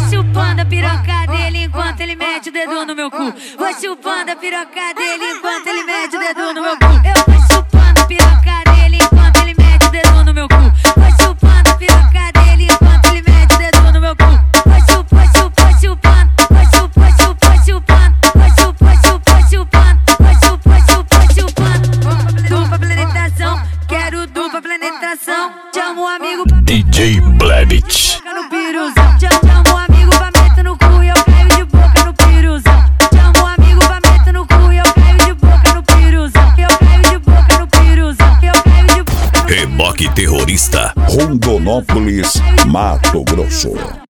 chupando a piroca dele enquanto ele mete o dedo no meu cu. Vou chupando a piroca dele enquanto ele mete o dedo no meu cu. Eu vou chupando a piroca dele enquanto ele mete o dedo no meu cu. Vou chupando a piroca dele enquanto ele mete o dedo no meu cu. Vou chupando, vou chupando, vou chupando, vou chupando, dupla penetração, quero dupla penetração. Chama o amigo pra DJ Blebit. no piruzão. Chama o amigo pra meter no cu e eu caio de boca no piruzão. Chama o amigo pra meter no cu e eu caio de boca no piruzão. Eu caio de boca no piruzão. Eu caio de boca no Reboque terrorista. Rondonópolis, Mato Grosso.